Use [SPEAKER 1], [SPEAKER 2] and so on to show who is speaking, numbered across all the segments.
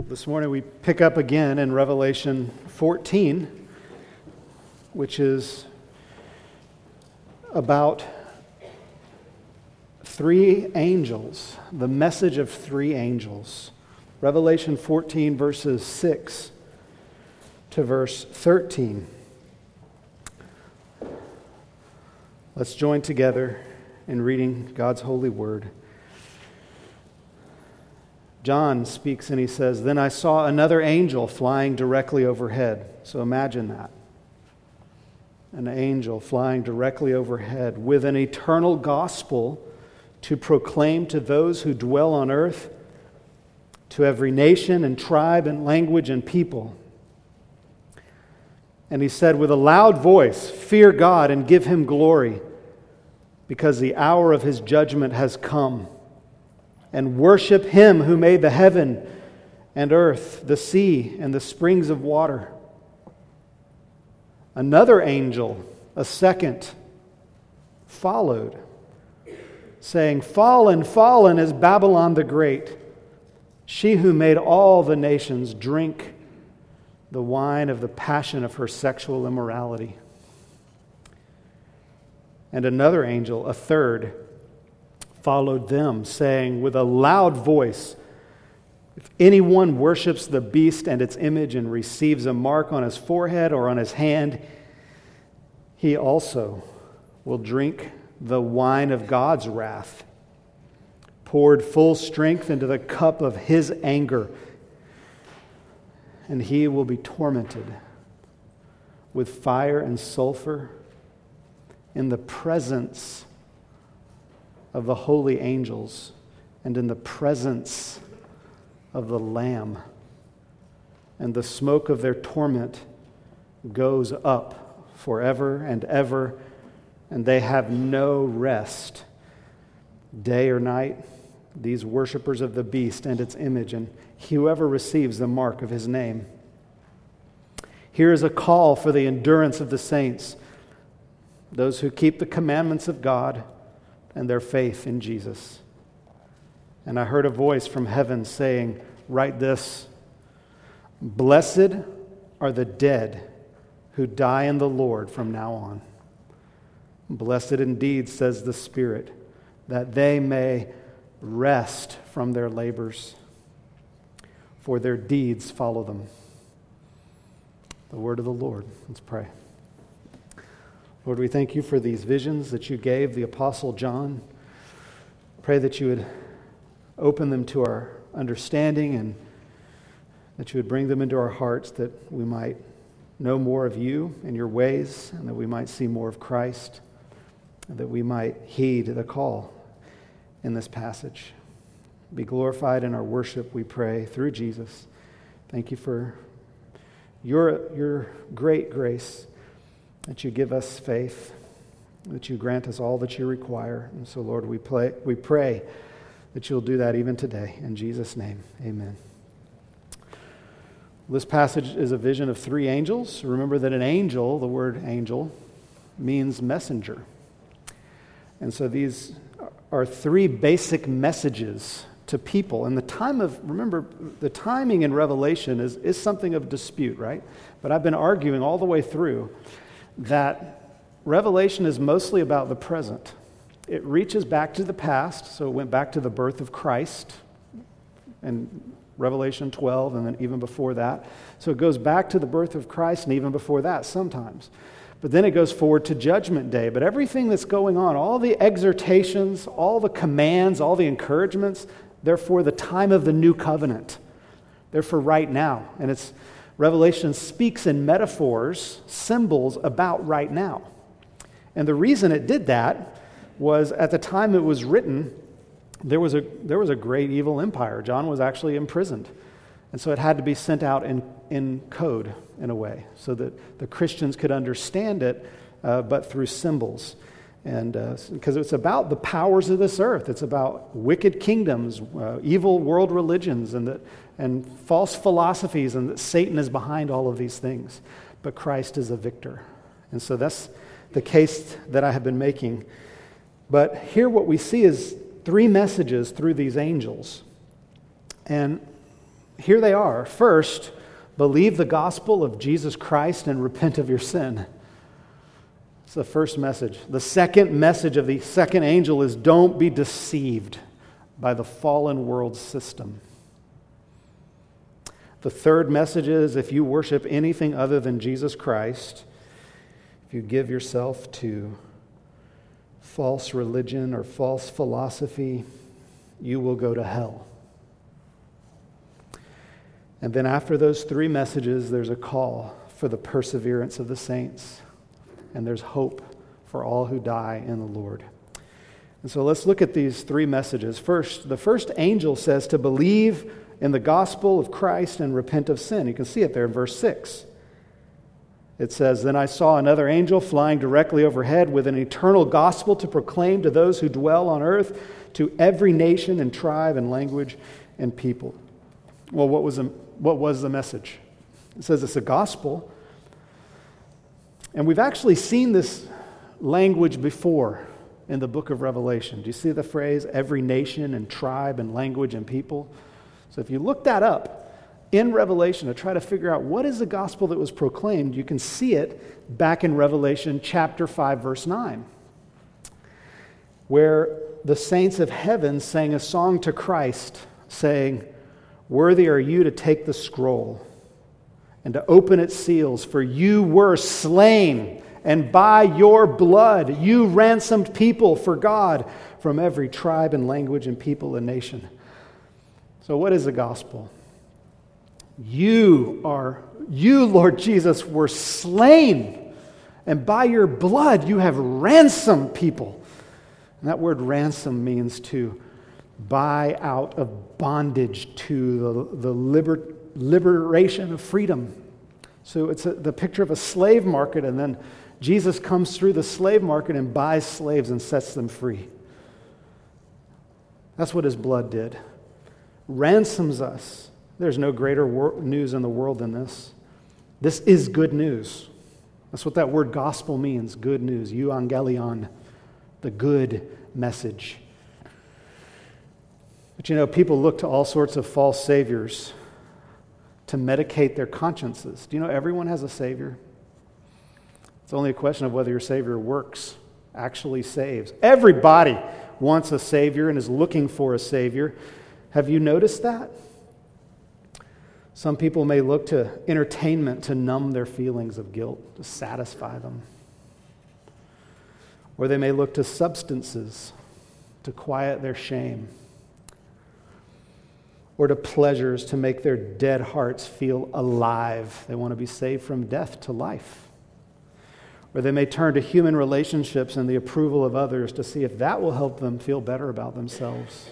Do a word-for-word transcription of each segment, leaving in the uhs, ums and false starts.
[SPEAKER 1] This morning we pick up again in Revelation fourteen, which is about three angels, the message of three angels. Revelation fourteen, verses six to verse thirteen. Let's join together in reading God's holy word. John speaks and he says, "Then I saw another angel flying directly overhead." So imagine that. An angel flying directly overhead with an eternal gospel to proclaim to those who dwell on earth, to every nation and tribe and language and people. And he said with a loud voice, "Fear God and give him glory, because the hour of his judgment has come. And worship him who made the heaven and earth, the sea, and the springs of water." Another angel, a second, followed, saying, "Fallen, fallen is Babylon the Great, she who made all the nations drink the wine of the passion of her sexual immorality." And another angel, a third, followed them, saying with a loud voice, "If anyone worships the beast and its image and receives a mark on his forehead or on his hand, he also will drink the wine of God's wrath, poured full strength into the cup of his anger, and he will be tormented with fire and sulfur in the presence of the holy angels and in the presence of the Lamb. And the smoke of their torment goes up forever and ever, and they have no rest, day or night, these worshipers of the beast and its image, and whoever receives the mark of his name. Here is a call for the endurance of the saints, those who keep the commandments of God and their faith in Jesus. And I heard a voice from heaven saying, "Write this: Blessed are the dead who die in the Lord from now on. Blessed indeed, says the Spirit, that they may rest from their labors, for their deeds follow them." The word of the Lord. Let's pray. Lord, we thank you for these visions that you gave the Apostle John. Pray that you would open them to our understanding and that you would bring them into our hearts, that we might know more of you and your ways, and that we might see more of Christ, and that we might heed the call in this passage. Be glorified in our worship, we pray, through Jesus. Thank you for your, your great grace, that you give us faith, that you grant us all that you require. And so, Lord, we, play, we pray that you'll do that even today. In Jesus' name, amen. This passage is a vision of three angels. Remember that an angel, the word angel, means messenger. And so these are three basic messages to people. And the time of, remember, the timing in Revelation is, is something of dispute, right? But I've been arguing all the way through that Revelation is mostly about the present. It reaches back to the past, so it went back to the birth of Christ in Revelation twelve, and then even before that. So it goes back to the birth of Christ, and even before that sometimes. But then it goes forward to Judgment Day. But everything that's going on, all the exhortations, all the commands, all the encouragements, they're for the time of the new covenant. They're for right now. And it's Revelation speaks in metaphors, symbols about right now. And the reason it did that was at the time it was written, there was a there was a great evil empire. John was actually imprisoned. And so it had to be sent out in, in code, in a way, so that the Christians could understand it, uh, but through symbols. And because uh, it's about the powers of this earth. It's about wicked kingdoms, uh, evil world religions, and that and false philosophies, and that Satan is behind all of these things. But Christ is a victor. And so that's the case that I have been making. But here what we see is three messages through these angels. And here they are. First, believe the gospel of Jesus Christ and repent of your sin. It's the first message. The second message of the second angel is don't be deceived by the fallen world system. The third message is if you worship anything other than Jesus Christ, if you give yourself to false religion or false philosophy, you will go to hell. And then after those three messages, there's a call for the perseverance of the saints. And there's hope for all who die in the Lord. And so let's look at these three messages. First, the first angel says to believe in the gospel of Christ and repent of sin. You can see it there in verse six. It says, "Then I saw another angel flying directly overhead with an eternal gospel to proclaim to those who dwell on earth, to every nation and tribe and language and people." Well, what was the, what was the message? It says it's a gospel. And we've actually seen this language before in the book of Revelation. Do you see the phrase, every nation and tribe and language and people? So if you look that up in Revelation to try to figure out what is the gospel that was proclaimed, you can see it back in Revelation chapter five, verse nine, where the saints of heaven sang a song to Christ saying, "Worthy are you to take the scroll and to open its seals, for you were slain, and by your blood you ransomed people for God from every tribe and language and people and nation." So what is the gospel? You are, you, Lord Jesus, were slain, and by your blood you have ransomed people. And that word ransom means to buy out of bondage to the, the liber, liberation of freedom. So it's a, the picture of a slave market, and then Jesus comes through the slave market and buys slaves and sets them free. That's what his blood did. Ransoms us. There's no greater wor- news in the world than this. This is good news. That's what that word gospel means, good news, euangelion, the good message. But you know, people look to all sorts of false saviors to medicate their consciences. Do you know everyone has a savior? It's only a question of whether your savior works, actually saves. Everybody wants a savior and is looking for a savior. Have you noticed that? Some people may look to entertainment to numb their feelings of guilt, to satisfy them. Or they may look to substances to quiet their shame. Or to pleasures to make their dead hearts feel alive. They want to be saved from death to life. Or they may turn to human relationships and the approval of others to see if that will help them feel better about themselves.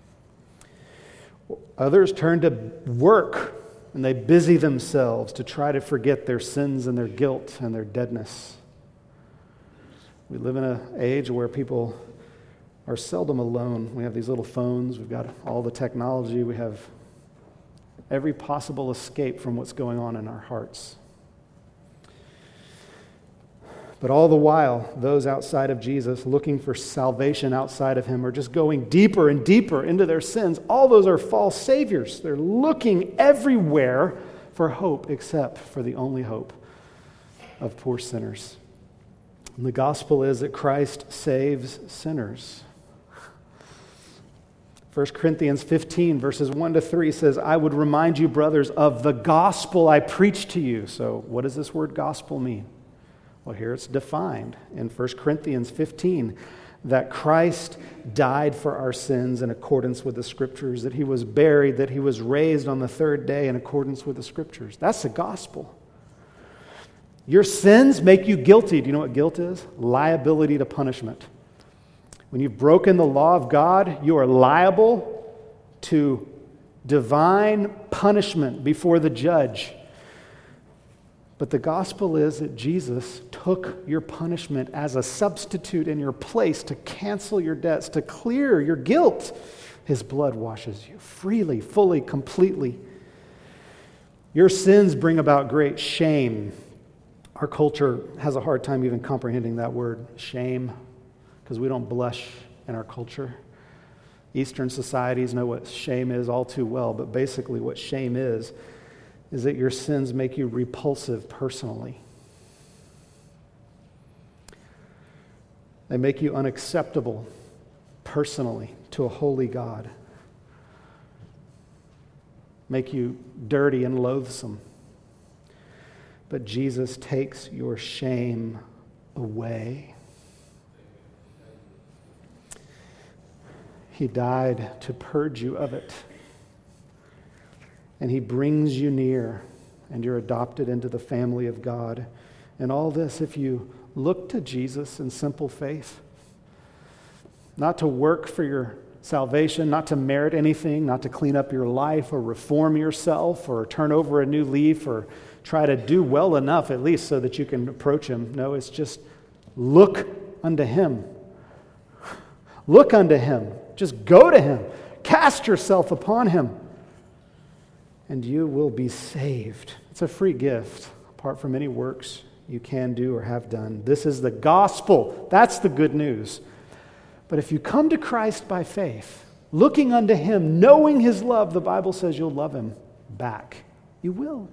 [SPEAKER 1] Others turn to work, and they busy themselves to try to forget their sins and their guilt and their deadness. We live in an age where people are seldom alone. We have these little phones, we've got all the technology, we have every possible escape from what's going on in our hearts. But all the while, those outside of Jesus, looking for salvation outside of him, are just going deeper and deeper into their sins. All those are false saviors. They're looking everywhere for hope except for the only hope of poor sinners. And the gospel is that Christ saves sinners. First Corinthians fifteen, verses one to three says, "I would remind you, brothers, of the gospel I preached to you." So what does this word gospel mean? Well, here it's defined in First Corinthians fifteen, that Christ died for our sins in accordance with the Scriptures, that he was buried, that he was raised on the third day in accordance with the Scriptures. That's the gospel. Your sins make you guilty. Do you know what guilt is? Liability to punishment. When you've broken the law of God, you are liable to divine punishment before the judge. But the gospel is that Jesus took your punishment as a substitute in your place to cancel your debts, to clear your guilt. His blood washes you freely, fully, completely. Your sins bring about great shame. Our culture has a hard time even comprehending that word, shame, because we don't blush in our culture. Eastern societies know what shame is all too well, but basically what shame is, is that your sins make you repulsive personally. They make you unacceptable personally to a holy God. Make you dirty and loathsome. But Jesus takes your shame away. He died to purge you of it. And he brings you near, and you're adopted into the family of God. And all this, if you look to Jesus in simple faith, not to work for your salvation, not to merit anything, not to clean up your life or reform yourself or turn over a new leaf or try to do well enough at least so that you can approach him. No, it's just look unto him. Look unto him. Just go to him. Cast yourself upon him. And you will be saved. It's a free gift, apart from any works you can do or have done. This is the gospel. That's the good news. But if you come to Christ by faith, looking unto him, knowing his love, the Bible says you'll love him back. You will.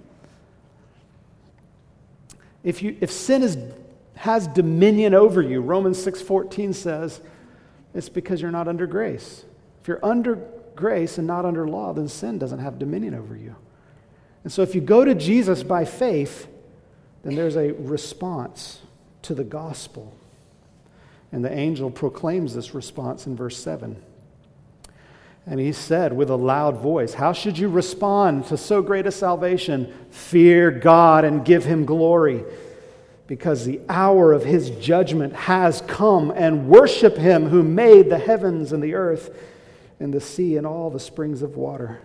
[SPEAKER 1] If you if sin is, has dominion over you, Romans six fourteen says, it's because you're not under grace. If you're under grace and not under law, then sin doesn't have dominion over you. And so if you go to Jesus by faith, then there's a response to the gospel. And the angel proclaims this response in verse seven. And he said with a loud voice, how should you respond to so great a salvation? Fear God and give him glory, because the hour of his judgment has come, and worship him who made the heavens and the earth and the sea and all the springs of water.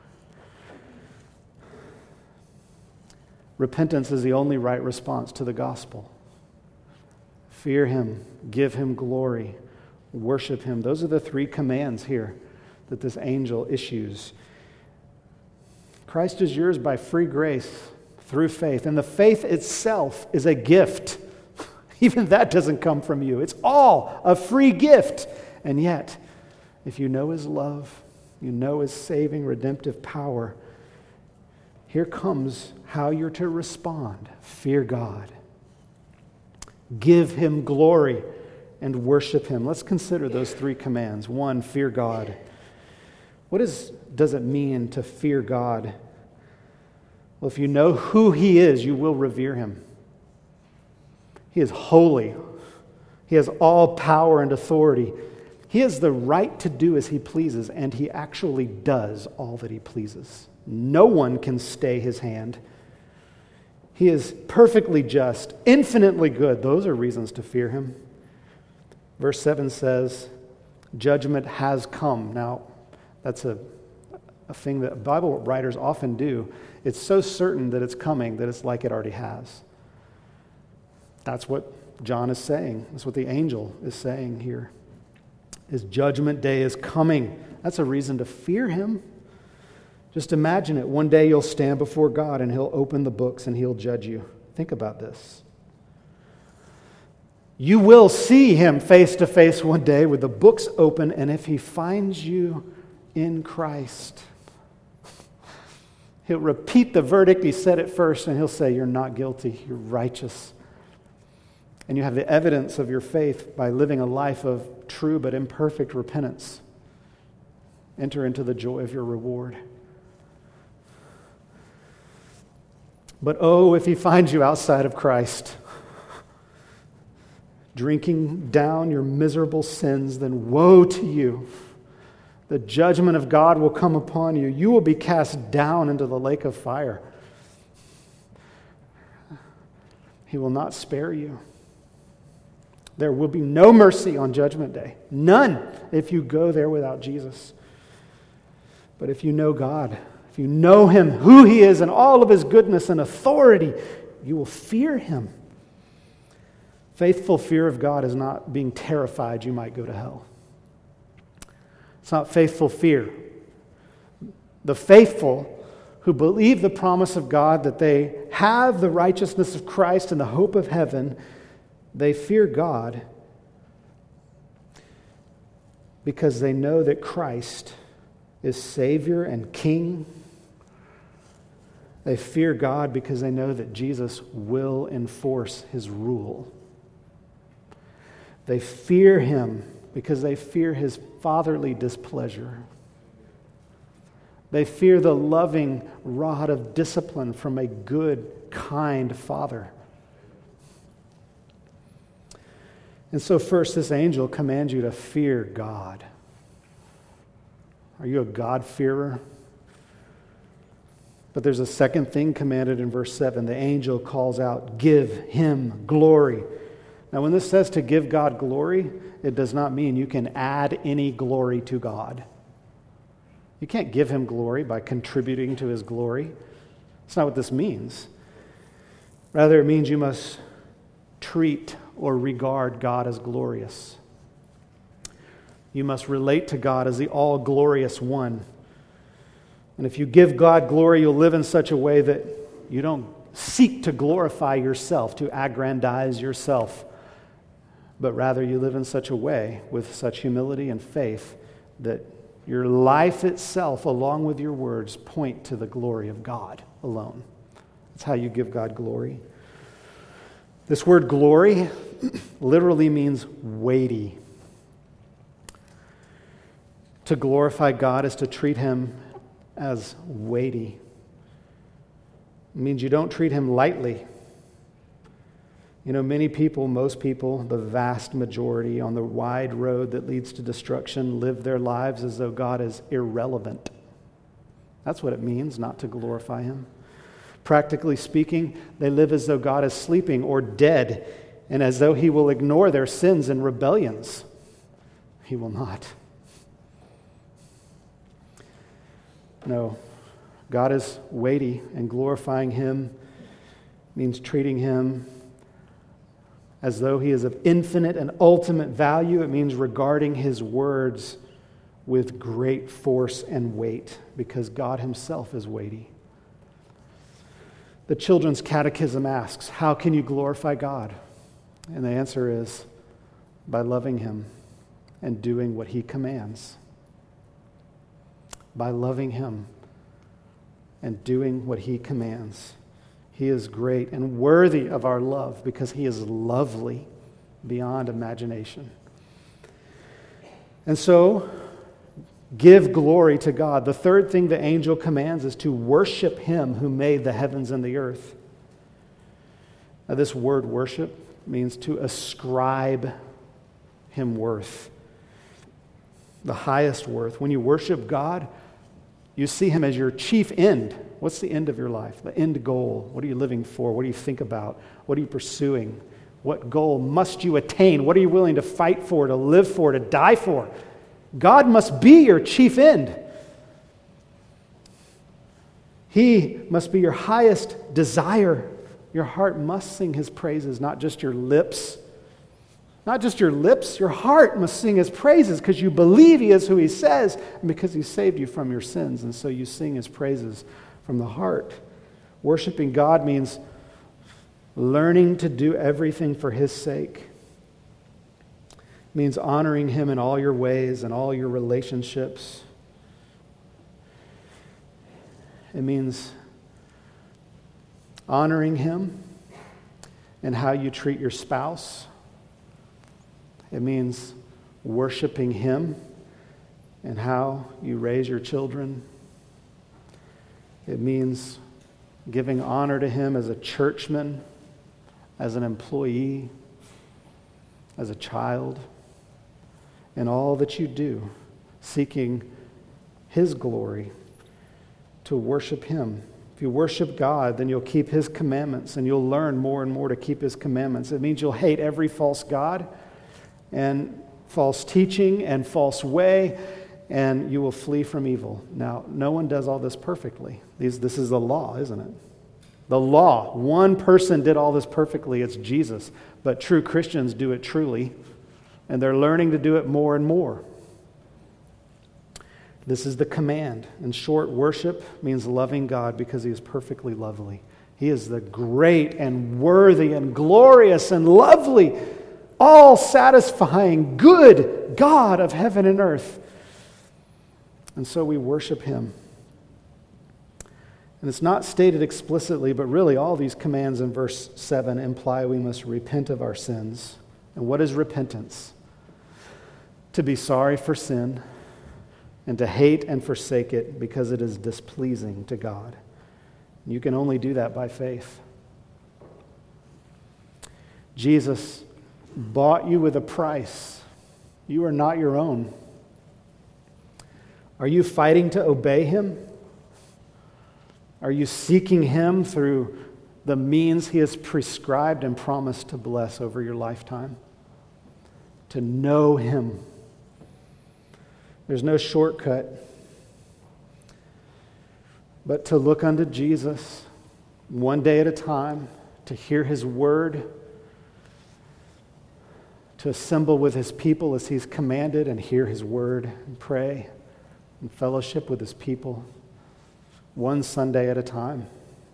[SPEAKER 1] Repentance is the only right response to the gospel. Fear him, give him glory, worship him. Those are the three commands here that this angel issues. Christ is yours by free grace through faith, and the faith itself is a gift. Even that doesn't come from you. It's all a free gift. And yet, if you know his love, you know his saving, redemptive power, here comes how you're to respond. Fear God. Give him glory and worship him. Let's consider those three commands. One, fear God. What is, does it mean to fear God? Well, if you know who he is, you will revere him. He is holy. He has all power and authority. He has the right to do as he pleases, and he actually does all that he pleases. No one can stay his hand. He is perfectly just, infinitely good. Those are reasons to fear him. Verse seven says, judgment has come. Now, that's a, a thing that Bible writers often do. It's so certain that it's coming that it's like it already has. That's what John is saying. That's what the angel is saying here. His judgment day is coming. That's a reason to fear him. Just imagine it. One day you'll stand before God and he'll open the books and he'll judge you. Think about this. You will see him face to face one day with the books open, and if he finds you in Christ, he'll repeat the verdict he said at first, and he'll say, you're not guilty, you're righteous. And you have the evidence of your faith by living a life of true but imperfect repentance. Enter into the joy of your reward. But oh, if he finds you outside of Christ, drinking down your miserable sins, then woe to you. The judgment of God will come upon you. You will be cast down into the lake of fire. He will not spare you. There will be no mercy on Judgment Day. None if you go there without Jesus. But if you know God, if you know him, who he is, and all of his goodness and authority, you will fear him. Faithful fear of God is not being terrified you might go to hell. It's not faithful fear. The faithful who believe the promise of God that they have the righteousness of Christ and the hope of heaven, they fear God because they know that Christ is Savior and King. They fear God because they know that Jesus will enforce his rule. They fear him because they fear his fatherly displeasure. They fear the loving rod of discipline from a good, kind father. And so first, this angel commands you to fear God. Are you a God-fearer? But there's a second thing commanded in verse seven. The angel calls out, give him glory. Now, when this says to give God glory, it does not mean you can add any glory to God. You can't give him glory by contributing to his glory. That's not what this means. Rather, it means you must treat or regard God as glorious. You must relate to God as the all-glorious one. And if you give God glory, you'll live in such a way that you don't seek to glorify yourself, to aggrandize yourself, but rather you live in such a way with such humility and faith that your life itself, along with your words, point to the glory of God alone. That's how you give God glory. This word glory literally means weighty. To glorify God is to treat him as weighty. It means you don't treat him lightly. You know, many people, most people, the vast majority on the wide road that leads to destruction live their lives as though God is irrelevant. That's what it means not to glorify him. Practically speaking, they live as though God is sleeping or dead, and as though he will ignore their sins and rebellions. He will not. No, God is weighty, and glorifying him means treating him as though he is of infinite and ultimate value. It means regarding his words with great force and weight, because God himself is weighty. The Children's Catechism asks, how can you glorify God? And the answer is, by loving him and doing what he commands. By loving him and doing what he commands. He is great and worthy of our love because he is lovely beyond imagination. And so, give glory to God. The third thing the angel commands is to worship him who made the heavens and the earth. Now, this word worship means to ascribe him worth, the highest worth. When you worship God, you see him as your chief end. What's the end of your life? The end goal. What are you living for? What do you think about? What are you pursuing? What goal must you attain? What are you willing to fight for, to live for, to die for? God must be your chief end. He must be your highest desire. Your heart must sing his praises, not just your lips. Not just your lips, your heart must sing his praises because you believe he is who he says and because he saved you from your sins. And so you sing his praises from the heart. Worshiping God means learning to do everything for his sake. It means honoring him in all your ways and all your relationships. It means honoring him in how you treat your spouse. It means worshiping him and how you raise your children. It means giving honor to him as a churchman, as an employee, as a child, in all that you do, seeking his glory, to worship him. If you worship God, then you'll keep his commandments, and you'll learn more and more to keep his commandments. It means you'll hate every false god and false teaching and false way, and you will flee from evil. Now, no one does all this perfectly. These, this is the law, isn't it? The law. One person did all this perfectly. It's Jesus. But true Christians do it truly, and they're learning to do it more and more. This is the command. In short, worship means loving God because he is perfectly lovely. He is the great and worthy and glorious and lovely all satisfying, good God of heaven and earth. And so we worship him. And it's not stated explicitly, but really all these commands in verse seven imply we must repent of our sins. And what is repentance? To be sorry for sin and to hate and forsake it because it is displeasing to God. You can only do that by faith. Jesus bought you with a price. You are not your own. Are you fighting to obey him? Are you seeking him through the means he has prescribed and promised to bless over your lifetime? To know him. There's no shortcut but to look unto Jesus one day at a time, to hear his word, to assemble with his people as he's commanded and hear his word and pray and fellowship with his people one Sunday at a time.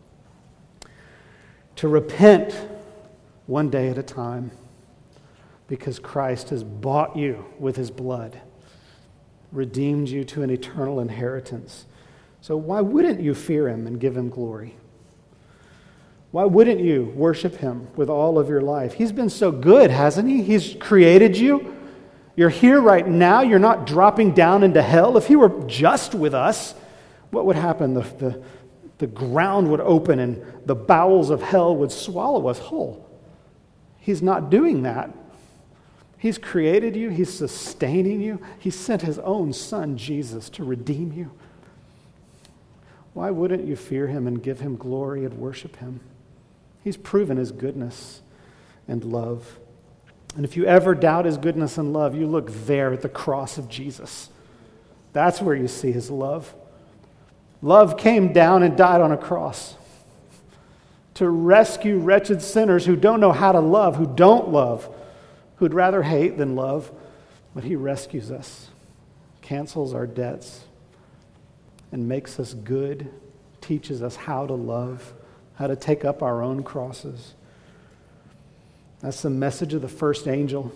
[SPEAKER 1] To repent one day at a time because Christ has bought you with his blood, redeemed you to an eternal inheritance. So why wouldn't you fear him and give him glory? Why wouldn't you worship him with all of your life? He's been so good, hasn't he? He's created you. You're here right now. You're not dropping down into hell. If he were just with us, what would happen? The, the, the ground would open and the bowels of hell would swallow us whole. He's not doing that. He's created you. He's sustaining you. He sent his own son, Jesus, to redeem you. Why wouldn't you fear him and give him glory and worship him? He's proven his goodness and love. And if you ever doubt his goodness and love, you look there at the cross of Jesus. That's where you see his love. Love came down and died on a cross to rescue wretched sinners who don't know how to love, who don't love, who'd rather hate than love. But he rescues us, cancels our debts, and makes us good, teaches us how to love, how to take up our own crosses. That's the message of the first angel,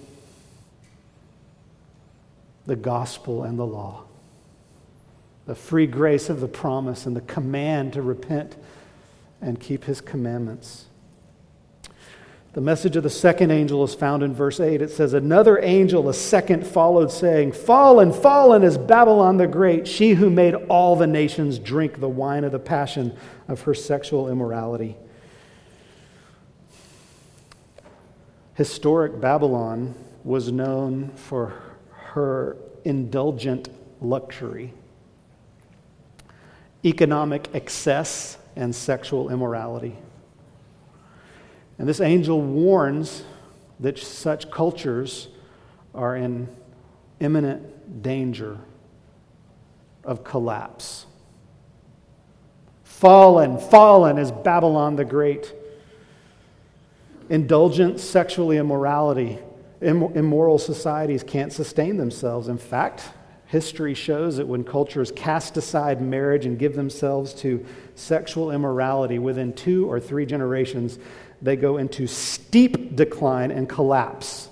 [SPEAKER 1] the gospel and the law, the free grace of the promise and the command to repent and keep his commandments. The message of the second angel is found in verse eight. It says, another angel, a second, followed, saying, Fallen, fallen is Babylon the Great, she who made all the nations drink the wine of the passion of her sexual immorality. Historic Babylon was known for her indulgent luxury, economic excess, and sexual immorality. And this angel warns that such cultures are in imminent danger of collapse. Fallen, fallen is Babylon the Great. Indulgent sexual immorality, immoral societies can't sustain themselves. In fact, history shows that when cultures cast aside marriage and give themselves to sexual immorality, within two or three generations, they go into steep decline and collapse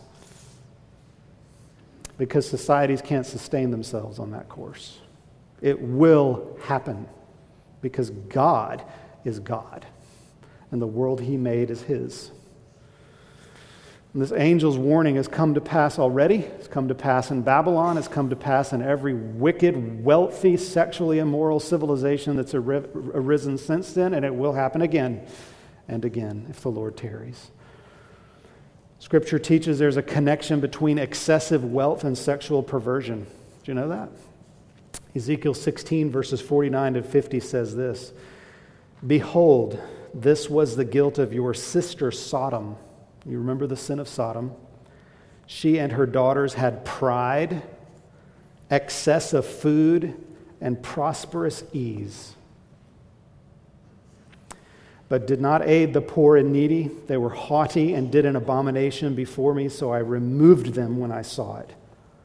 [SPEAKER 1] because societies can't sustain themselves on that course. It will happen because God is God and the world he made is his. And this angel's warning has come to pass already. It's come to pass in Babylon. It's come to pass in every wicked, wealthy, sexually immoral civilization that's arisen since then, and it will happen again and again if the Lord tarries. Scripture teaches there's a connection between excessive wealth and sexual perversion. Do you know that? Ezekiel sixteen, verses forty-nine to fifty says this, Behold, this was the guilt of your sister Sodom. You remember the sin of Sodom? She and her daughters had pride, excess of food, and prosperous ease, but did not aid the poor and needy. They were haughty and did an abomination before me, so I removed them when I saw it.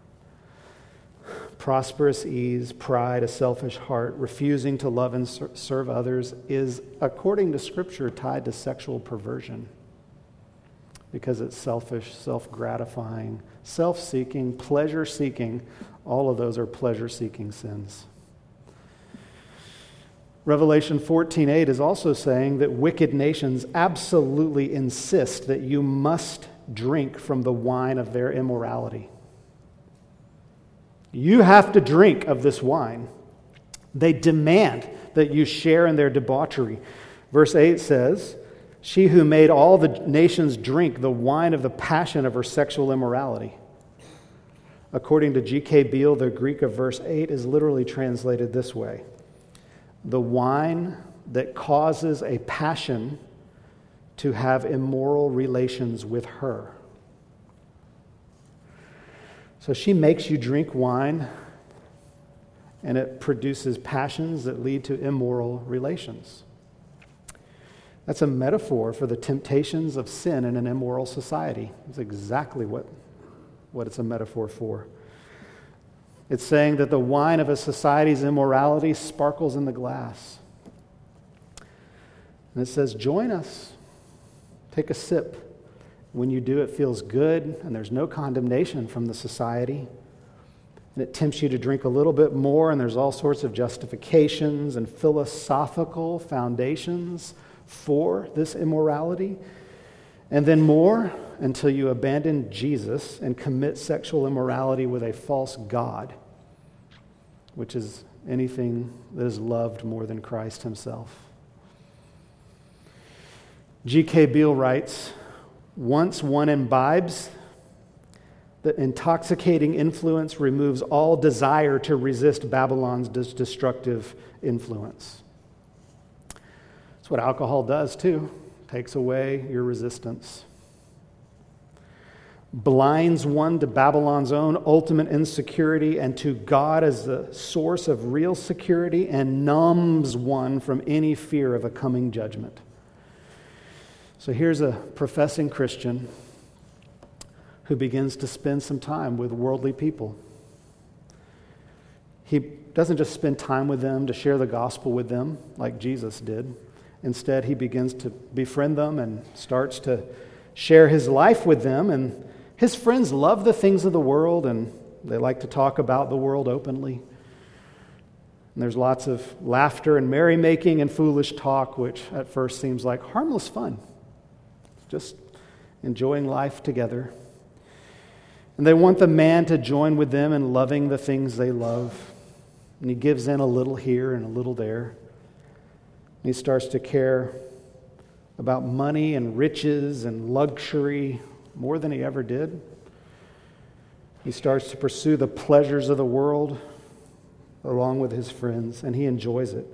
[SPEAKER 1] Prosperous ease, pride, a selfish heart, refusing to love and serve others is, according to Scripture, tied to sexual perversion. because it's selfish, self-gratifying, self-seeking, pleasure-seeking. All of those are pleasure-seeking sins. Revelation fourteen eight is also saying that wicked nations absolutely insist that you must drink from the wine of their immorality. You have to drink of this wine. They demand that you share in their debauchery. Verse eight says, "She who made all the nations drink the wine of the passion of her sexual immorality." According to G K Beale, the Greek of verse eight is literally translated this way: the wine that causes a passion to have immoral relations with her. So she makes you drink wine, and it produces passions that lead to immoral relations. That's a metaphor for the temptations of sin in an immoral society. It's exactly what, what it's a metaphor for. It's saying that the wine of a society's immorality sparkles in the glass. And it says, join us. Take a sip. When you do, it feels good, and there's no condemnation from the society. And it tempts you to drink a little bit more, and there's all sorts of justifications and philosophical foundations for this immorality. And then more until you abandon Jesus and commit sexual immorality with a false god, which is anything that is loved more than Christ himself. G K Beale writes, "Once one imbibes, the intoxicating influence removes all desire to resist Babylon's destructive influence." That's what alcohol does too. Takes away your resistance. Blinds one to Babylon's own ultimate insecurity and to God as the source of real security, and numbs one from any fear of a coming judgment. So here's a professing Christian who begins to spend some time with worldly people. He doesn't just spend time with them to share the gospel with them like Jesus did. Instead, he begins to befriend them and starts to share his life with them. And his friends love the things of the world, and they like to talk about the world openly. And there's lots of laughter and merrymaking and foolish talk, which at first seems like harmless fun. Just enjoying life together. And they want the man to join with them in loving the things they love. And he gives in a little here and a little there. And he starts to care about money and riches and luxury more than he ever did. He starts to pursue the pleasures of the world along with his friends, and he enjoys it.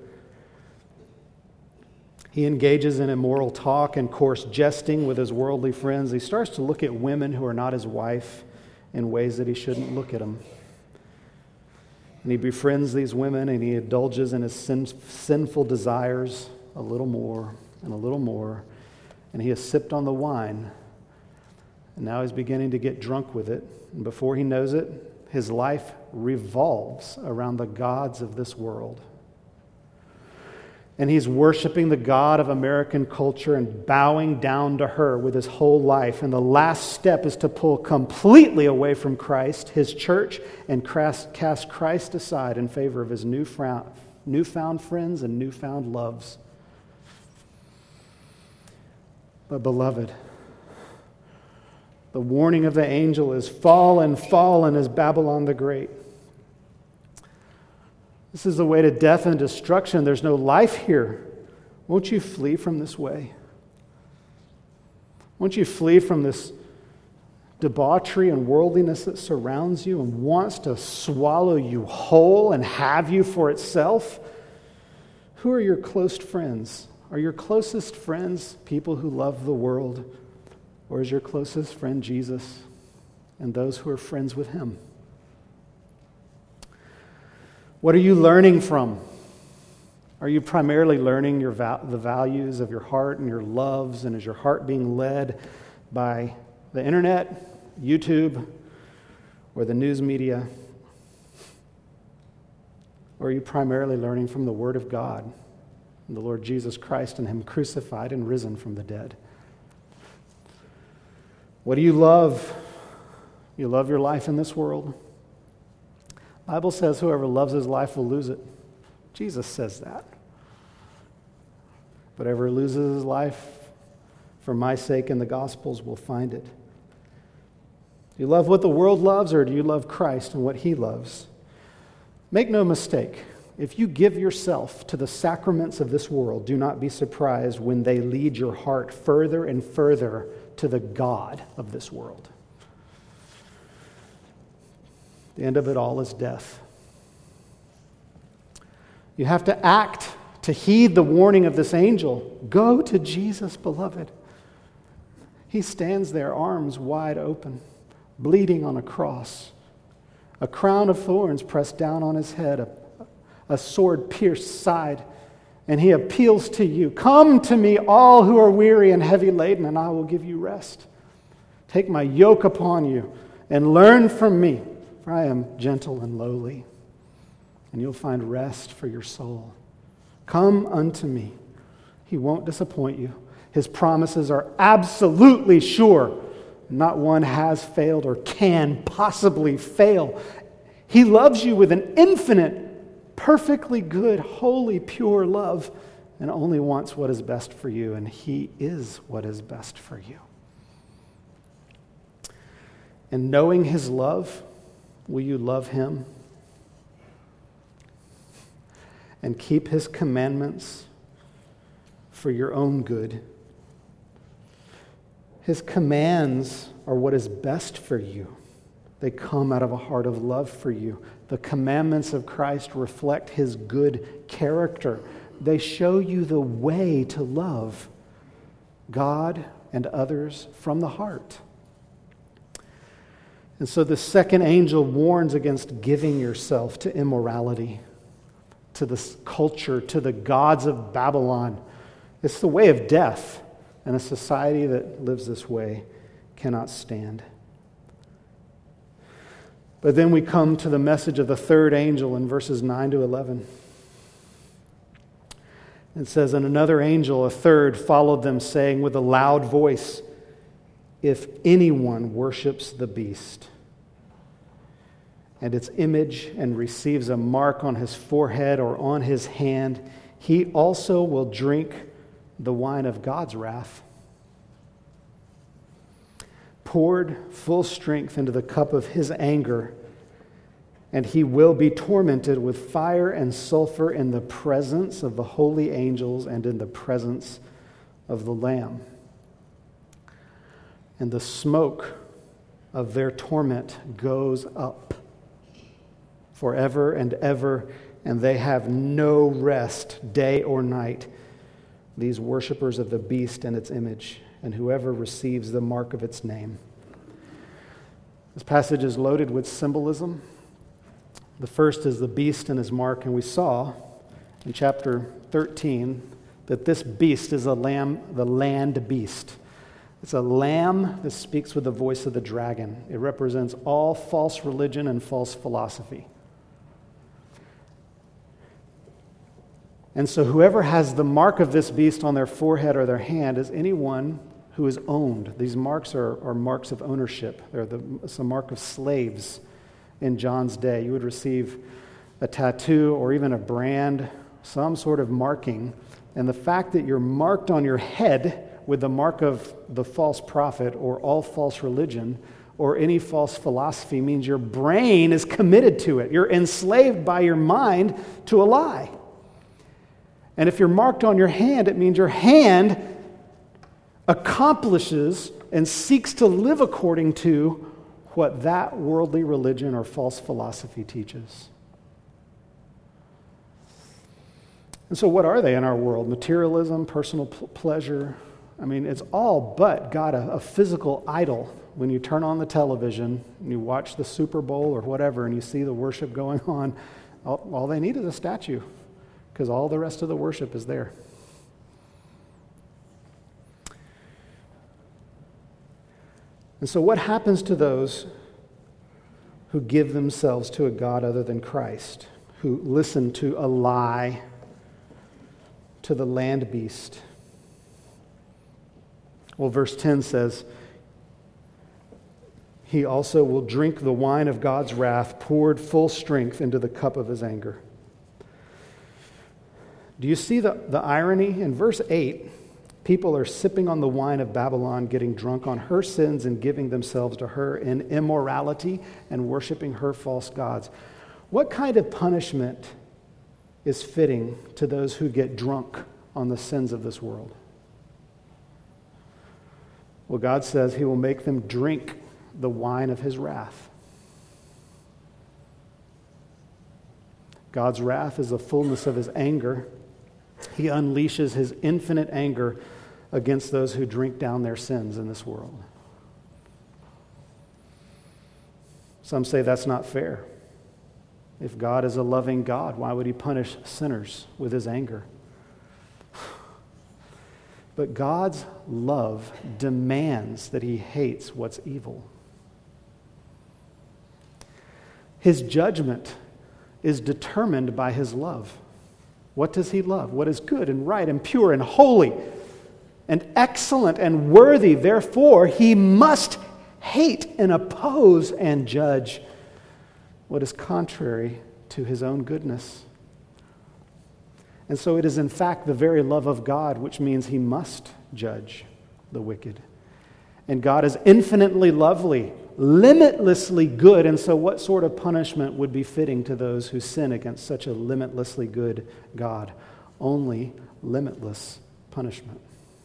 [SPEAKER 1] He engages in immoral talk and coarse jesting with his worldly friends. He starts to look at women who are not his wife in ways that he shouldn't look at them. And he befriends these women, and he indulges in his sin, sinful desires a little more and a little more. And he has sipped on the wine, and now he's beginning to get drunk with it. And before he knows it, his life revolves around the gods of this world. And he's worshiping the God of American culture and bowing down to her with his whole life. And the last step is to pull completely away from Christ, his church, and cast Christ aside in favor of his newfound, newfound friends and newfound loves. But beloved, the warning of the angel is, "Fallen, fallen is Babylon the Great." This is the way to death and destruction. There's no life here. Won't you flee from this way? Won't you flee from this debauchery and worldliness that surrounds you and wants to swallow you whole and have you for itself? Who are your close friends? Are your closest friends people who love the world? Or is your closest friend Jesus and those who are friends with him? What are you learning from? Are you primarily learning your val- the values of your heart and your loves, and is your heart being led by the internet, YouTube, or the news media? Or are you primarily learning from the Word of God, and the Lord Jesus Christ and him crucified and risen from the dead? What do you love? You love your life in this world? The Bible says whoever loves his life will lose it. Jesus says that. Whatever loses his life for my sake in the Gospels will find it. Do you love what the world loves, or do you love Christ and what he loves? Make no mistake, if you give yourself to the sacraments of this world, do not be surprised when they lead your heart further and further to the God of this world. The end of it all is death. You have to act to heed the warning of this angel. Go to Jesus, beloved. He stands there, arms wide open, bleeding on a cross, a crown of thorns pressed down on his head, a, a sword pierced side, and he appeals to you. Come to me, all who are weary and heavy laden, and I will give you rest. Take my yoke upon you and learn from me, for I am gentle and lowly, and you'll find rest for your soul. Come unto me. He won't disappoint you. His promises are absolutely sure. Not one has failed or can possibly fail. He loves you with an infinite, perfectly good, holy, pure love, and only wants what is best for you, and he is what is best for you. And knowing his love, will you love him and keep his commandments for your own good? His commands are what is best for you. They come out of a heart of love for you. The commandments of Christ reflect his good character. They show you the way to love God and others from the heart. And so the second angel warns against giving yourself to immorality, to this culture, to the gods of Babylon. It's the way of death, and a society that lives this way cannot stand. But then we come to the message of the third angel in verses nine to eleven. It says, "And another angel, a third, followed them, saying with a loud voice, 'If anyone worships the beast and its image and receives a mark on his forehead or on his hand, he also will drink the wine of God's wrath, poured full strength into the cup of his anger, and he will be tormented with fire and sulfur in the presence of the holy angels and in the presence of the Lamb. And the smoke of their torment goes up forever and ever, and they have no rest day or night, these worshipers of the beast and its image, and whoever receives the mark of its name.'" This passage is loaded with symbolism. The first is the beast and his mark, and we saw in chapter thirteen that this beast is a lamb, the land beast. It's a lamb that speaks with the voice of the dragon. It represents all false religion and false philosophy. And so whoever has the mark of this beast on their forehead or their hand is anyone who is owned. These marks are, are marks of ownership. They're the, it's a mark of slaves in John's day. You would receive a tattoo or even a brand, some sort of marking. And the fact that you're marked on your head with the mark of the false prophet or all false religion or any false philosophy means your brain is committed to it. You're enslaved by your mind to a lie. And if you're marked on your hand, it means your hand accomplishes and seeks to live according to what that worldly religion or false philosophy teaches. And so what are they in our world? Materialism, personal p- pleasure. I mean, it's all but got a, a physical idol. When you turn on the television and you watch the Super Bowl or whatever and you see the worship going on, all, all they need is a statue, because all the rest of the worship is there. And so what happens to those who give themselves to a God other than Christ, who listen to a lie, to the land beast? Well, verse ten says, he also will drink the wine of God's wrath, poured full strength into the cup of his anger. Do you see the, the irony? In verse eight, people are sipping on the wine of Babylon, getting drunk on her sins and giving themselves to her in immorality and worshiping her false gods. What kind of punishment is fitting to those who get drunk on the sins of this world? Well, God says he will make them drink the wine of his wrath. God's wrath is the fullness of his anger. He unleashes his infinite anger against those who drink down their sins in this world. Some say that's not fair. If God is a loving God, why would he punish sinners with his anger? But God's love demands that he hates what's evil. His judgment is determined by his love. What does he love? What is good and right and pure and holy and excellent and worthy. Therefore, he must hate and oppose and judge what is contrary to his own goodness. And so it is in fact the very love of God which means he must judge the wicked. And God is infinitely lovely, limitlessly good, and so what sort of punishment would be fitting to those who sin against such a limitlessly good God? Only limitless punishment.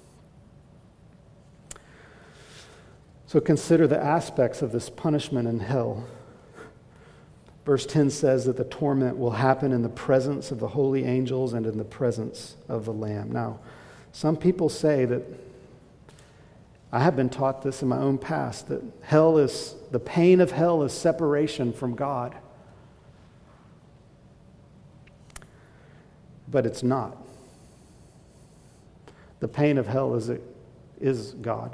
[SPEAKER 1] So consider the aspects of this punishment in hell. Verse ten says that the torment will happen in the presence of the holy angels and in the presence of the Lamb. Now, some people say that, I have been taught this in my own past, that hell is, the pain of hell is separation from God. But it's not. The pain of hell is, is God.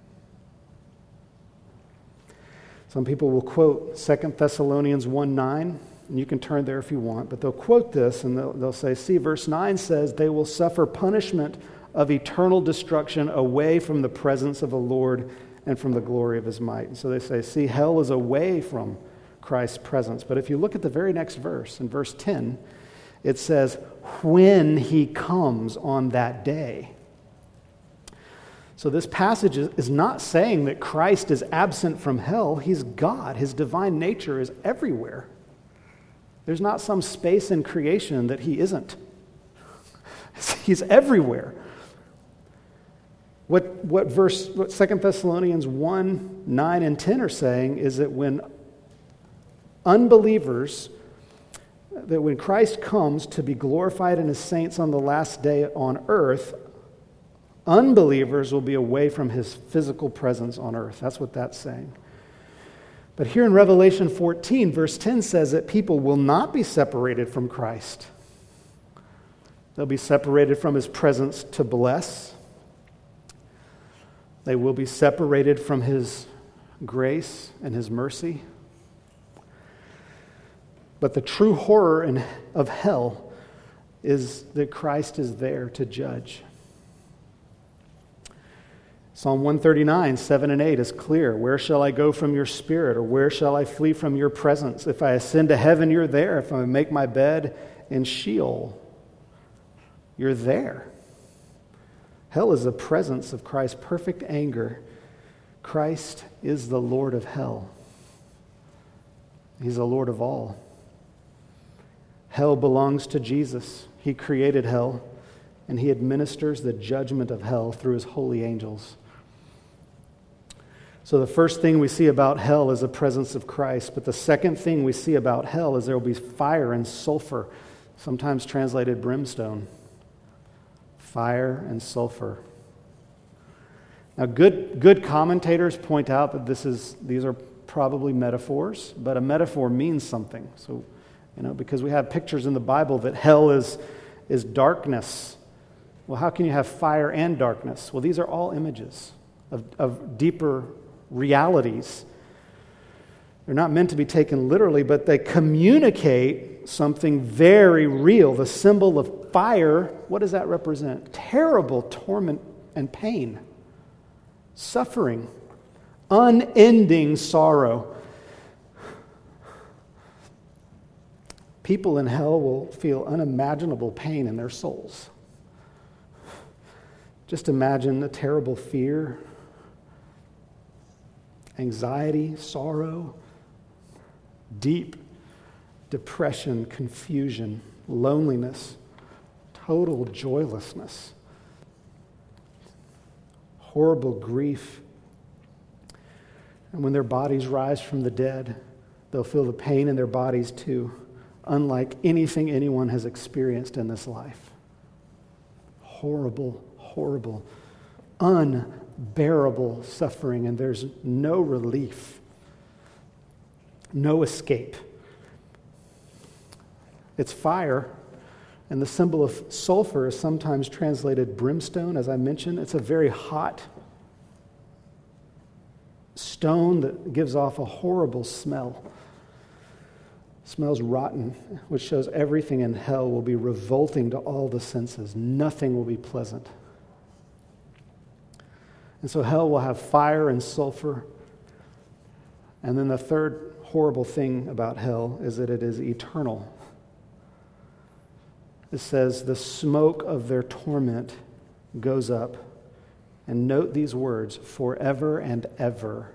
[SPEAKER 1] Some people will quote Second Thessalonians one nine, and you can turn there if you want, but they'll quote this and they'll, they'll say, see, verse nine says, they will suffer punishment of eternal destruction away from the presence of the Lord and from the glory of his might. And so they say, see, hell is away from Christ's presence. But if you look at the very next verse, in verse ten, it says, when he comes on that day. So this passage is not saying that Christ is absent from hell. He's God. His divine nature is everywhere. There's not some space in creation that he isn't. He's everywhere. What, what verse, what Second Thessalonians one, nine, and ten are saying is that when unbelievers, that when Christ comes to be glorified in his saints on the last day on earth, unbelievers will be away from his physical presence on earth. That's what that's saying. But here in Revelation fourteen, verse ten says that people will not be separated from Christ. They'll be separated from his presence to bless. They will be separated from his grace and his mercy. But the true horror in, of hell is that Christ is there to judge. Psalm one thirty-nine, seven and eight is clear. Where shall I go from your spirit, or where shall I flee from your presence? If I ascend to heaven, you're there. If I make my bed in Sheol, you're there. Hell is the presence of Christ's perfect anger. Christ is the Lord of hell. He's the Lord of all. Hell belongs to Jesus. He created hell, and he administers the judgment of hell through his holy angels. So the first thing we see about hell is the presence of Christ, but the second thing we see about hell is there will be fire and sulfur, sometimes translated brimstone. Fire and sulfur. Now, good, good commentators point out that this is these are probably metaphors, but a metaphor means something. So, you know, because we have pictures in the Bible that hell is, is darkness. Well, how can you have fire and darkness? Well, these are all images of, of deeper realities. They're not meant to be taken literally, but they communicate something very real. The symbol of fire, what does that represent? Terrible torment and pain, suffering, unending sorrow. People in hell will feel unimaginable pain in their souls. Just imagine a terrible fear, anxiety, sorrow, deep depression, confusion, loneliness, total joylessness, horrible grief. And when their bodies rise from the dead, they'll feel the pain in their bodies too, unlike anything anyone has experienced in this life. Horrible, horrible, unbearable suffering, and there's no relief, no escape. It's fire. And the symbol of sulfur is sometimes translated brimstone, as I mentioned. It's a very hot stone that gives off a horrible smell. It smells rotten, which shows everything in hell will be revolting to all the senses. Nothing will be pleasant. And so hell will have fire and sulfur. And then the third horrible thing about hell is that it is eternal. It says, the smoke of their torment goes up. And note these words, forever and ever.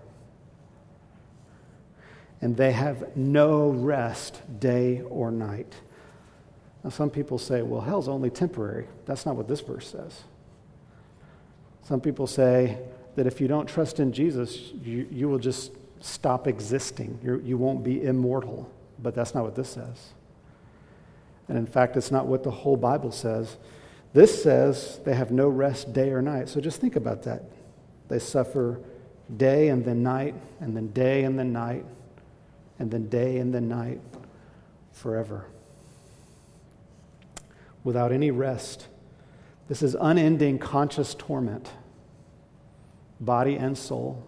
[SPEAKER 1] And they have no rest day or night. Now some people say, well, hell's only temporary. That's not what this verse says. Some people say that if you don't trust in Jesus, you, you will just stop existing. You're, you won't be immortal. But that's not what this says. And in fact, it's not what the whole Bible says. This says they have no rest day or night. So just think about that. They suffer day and then night, and then day and then night, and then day and then night, forever. Without any rest. This is unending conscious torment, body and soul.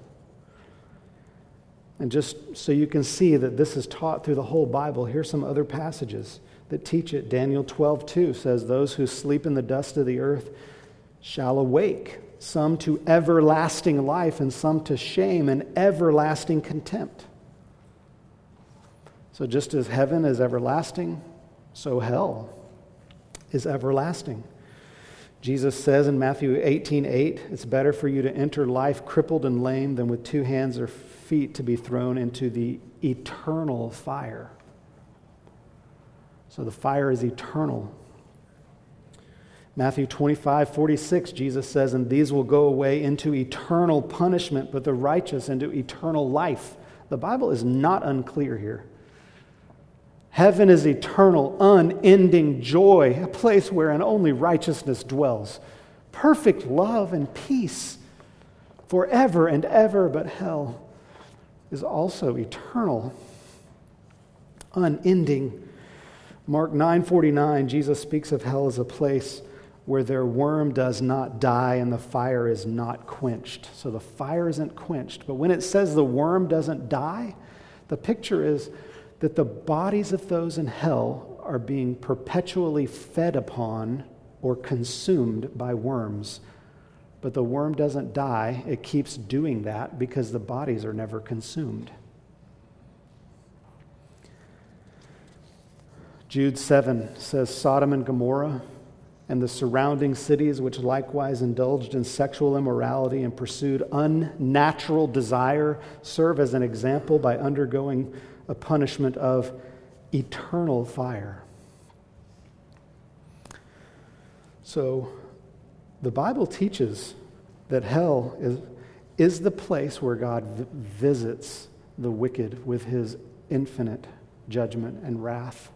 [SPEAKER 1] And just so you can see that this is taught through the whole Bible, here's some other passages that teach it. Daniel twelve two says, those who sleep in the dust of the earth shall awake, some to everlasting life and some to shame and everlasting contempt. So just as heaven is everlasting, so hell is everlasting. Jesus says in Matthew eighteen eight, it's better for you to enter life crippled and lame than with two hands or feet to be thrown into the eternal fire. So the fire is eternal. Matthew twenty-five forty-six, Jesus says, and these will go away into eternal punishment, but the righteous into eternal life. The Bible is not unclear here. Heaven is eternal, unending joy, a place wherein only righteousness dwells. Perfect love and peace forever and ever, but hell is also eternal, unending. Mark nine forty-nine, Jesus speaks of hell as a place where their worm does not die and the fire is not quenched. So the fire isn't quenched. But when it says the worm doesn't die, the picture is that the bodies of those in hell are being perpetually fed upon or consumed by worms. But the worm doesn't die. It keeps doing that because the bodies are never consumed. Jude seven says, Sodom and Gomorrah and the surrounding cities, which likewise indulged in sexual immorality and pursued unnatural desire, serve as an example by undergoing a punishment of eternal fire. So the Bible teaches that hell is, is the place where God v- visits the wicked with his infinite judgment and wrath.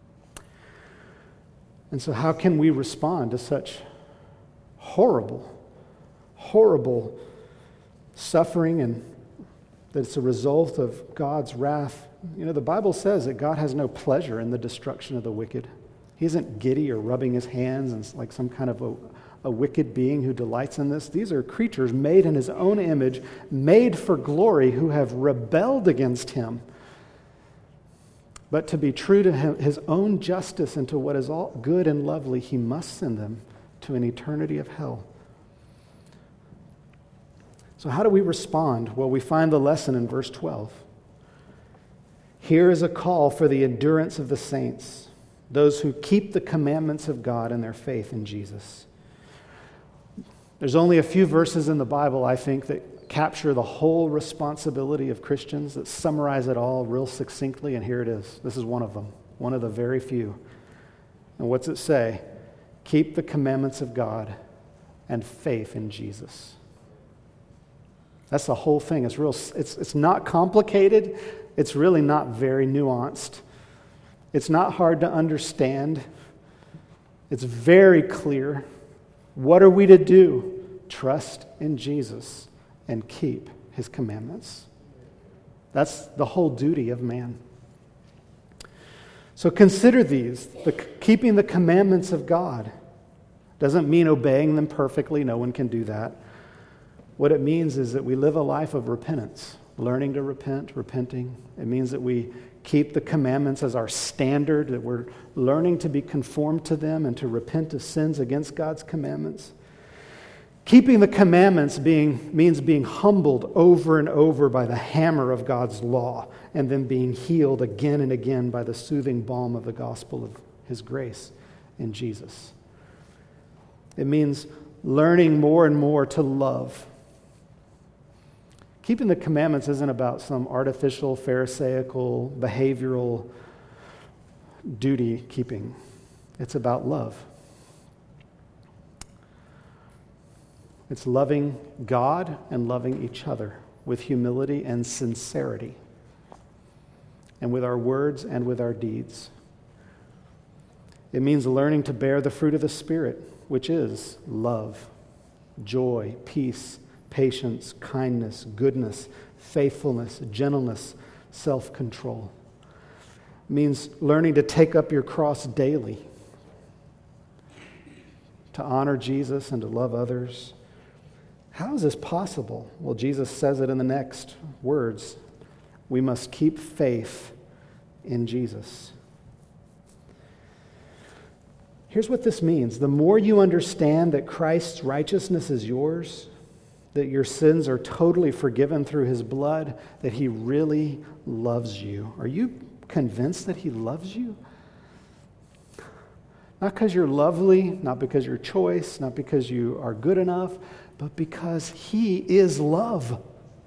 [SPEAKER 1] And so how can we respond to such horrible, horrible suffering, and that it's a result of God's wrath? You know, the Bible says that God has no pleasure in the destruction of the wicked. He isn't giddy or rubbing his hands and like some kind of a, a wicked being who delights in this. These are creatures made in his own image, made for glory, who have rebelled against him. But to be true to him, his own justice and to what is all good and lovely, he must send them to an eternity of hell. So So how do we respond? Well, we find the lesson in verse twelve. Here is a call for the endurance of the saints, those who keep the commandments of God and their faith in Jesus. There's only a few verses in the Bible, I think, that capture the whole responsibility of Christians, that summarize it all real succinctly, and here it is. This is one of them, one of the very few. And what's it say? Keep the commandments of God and faith in Jesus. That's the whole thing. It's real. It's, it's not complicated. It's really not very nuanced. It's not hard to understand. It's very clear. What are we to do? Trust in Jesus and keep his commandments. That's the whole duty of man. So consider these. The, keeping the commandments of God doesn't mean obeying them perfectly. No one can do that. What it means is that we live a life of repentance, learning to repent, repenting. It means that we keep the commandments as our standard, that we're learning to be conformed to them and to repent of sins against God's commandments. Keeping the commandments being, means being humbled over and over by the hammer of God's law and then being healed again and again by the soothing balm of the gospel of his grace in Jesus. It means learning more and more to love. Keeping the commandments isn't about some artificial, pharisaical, behavioral duty keeping. It's about love. It's loving God and loving each other with humility and sincerity, and with our words and with our deeds. It means learning to bear the fruit of the Spirit, which is love, joy, peace, patience, kindness, goodness, faithfulness, gentleness, self-control. It means learning to take up your cross daily, to honor Jesus and to love others. How is this possible? Well, Jesus says it in the next words. We must keep faith in Jesus. Here's what this means. The more you understand that Christ's righteousness is yours, that your sins are totally forgiven through his blood, that he really loves you. Are you convinced that he loves you? Not because you're lovely, not because you're choice, not because you are good enough, but because he is love.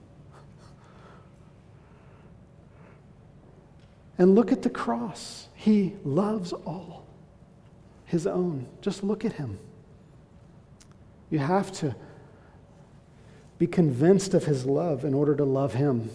[SPEAKER 1] And look at the cross. He loves all his own. Just look at him. You have to be convinced of his love in order to love him.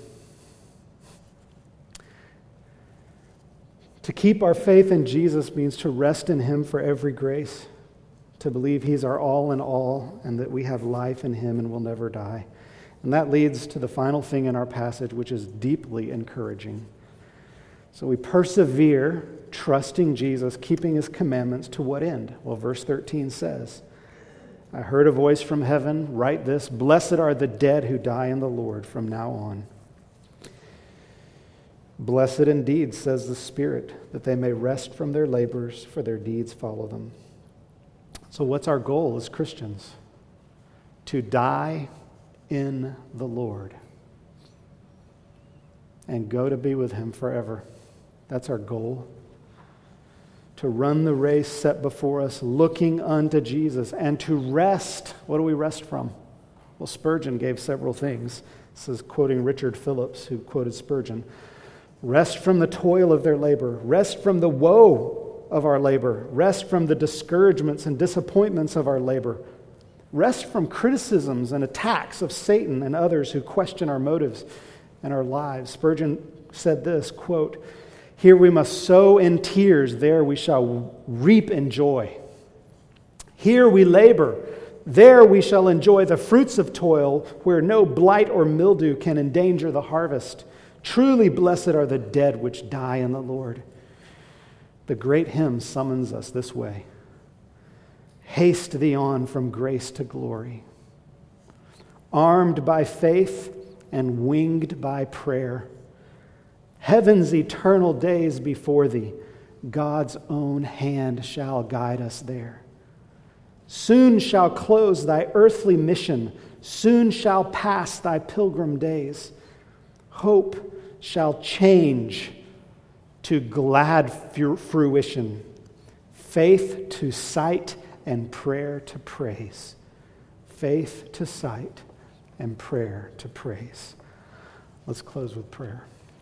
[SPEAKER 1] To keep our faith in Jesus means to rest in him for every grace, to believe he's our all in all and that we have life in him and will never die. And that leads to the final thing in our passage, which is deeply encouraging. So we persevere, trusting Jesus, keeping his commandments, to what end? Well, verse thirteen says, I heard a voice from heaven, write this, blessed are the dead who die in the Lord from now on. Blessed indeed, says the Spirit, that they may rest from their labors, for their deeds follow them. So what's our goal as Christians? To die in the Lord and go to be with him forever. That's our goal. To run the race set before us, looking unto Jesus, and to rest. What do we rest from? Well, Spurgeon gave several things. This is quoting Richard Phillips, who quoted Spurgeon. Rest from the toil of their labor. Rest from the woe of our labor. Rest from the discouragements and disappointments of our labor. Rest from criticisms and attacks of Satan and others who question our motives and our lives. Spurgeon said this, quote, here we must sow in tears, there we shall reap in joy. Here we labor, there we shall enjoy the fruits of toil, where no blight or mildew can endanger the harvest. Truly blessed are the dead which die in the Lord. The great hymn summons us this way. Haste thee on from grace to glory. Armed by faith and winged by prayer. Heaven's eternal days before thee, God's own hand shall guide us there. Soon shall close thy earthly mission, Soon shall pass thy pilgrim days. Hope shall change to glad fruition, faith to sight, and prayer to praise. Faith to sight and prayer to praise. Let's close with prayer.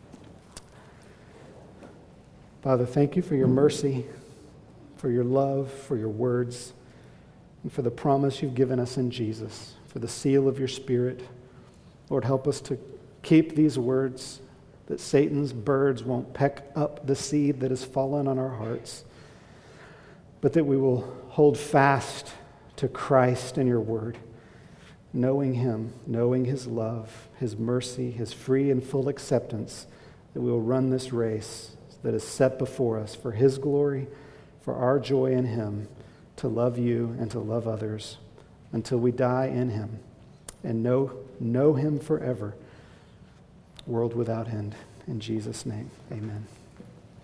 [SPEAKER 1] Father, thank you for your mercy, for your love, for your words, and for the promise you've given us in Jesus, for the seal of your Spirit. Lord, help us to keep these words, that Satan's birds won't peck up the seed that has fallen on our hearts, but that we will hold fast to Christ and your word, knowing him, knowing his love, his mercy, his free and full acceptance, that we will run this race that is set before us for his glory, for our joy in him, to love you and to love others until we die in him and know, know him forever, world without end. In Jesus' name, amen.